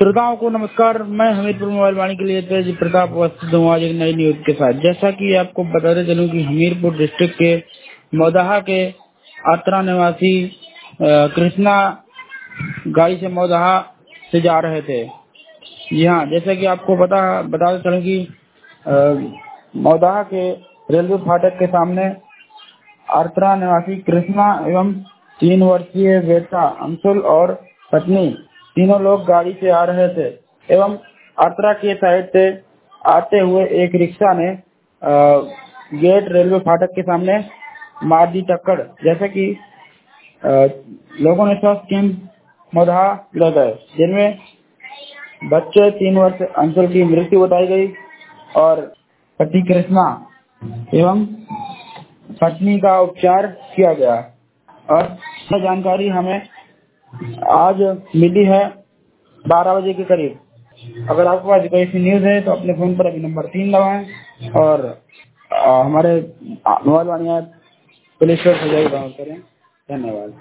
श्रोताओं को नमस्कार। मैं हमीरपुर मोबाइल वाणी के लिए तेज प्रताप उपस्थित हूँ आज एक नई न्यूज के साथ। जैसा कि आपको बताते चलूं कि हमीरपुर डिस्ट्रिक्ट के मौदाहा के आत्रा निवासी कृष्णा गाड़ी से मौदाहा से जा रहे थे। जी हाँ, जैसा कि आपको बताते चलूं कि मौदाहा के रेलवे फाटक के सामने आत्रा निवासी कृष्णा एवं 3 वर्षीय बेटा अंशुल और पत्नी तीनों लोग गाड़ी से आ रहे थे एवं आत्रा के साइड से आते हुए एक रिक्शा ने गेट रेलवे फाटक के सामने मार दी टक्कर। जैसे कि लोगों ने स्वास्थ्य केंद्र मौदाहा ले गए, जिनमें बच्चे 3 वर्ष अंशुल की मृत्यु बताई गई और पति कृष्णा एवं पत्नी का उपचार किया गया। और यह जानकारी हमें आज मिली है 12 बजे के करीब। अगर आपके पास कोई ऐसी न्यूज है तो अपने फोन पर अभी नंबर 3 दबाएं और हमारे mobile Vani app play store से जाकर डाउनलोड करें। धन्यवाद।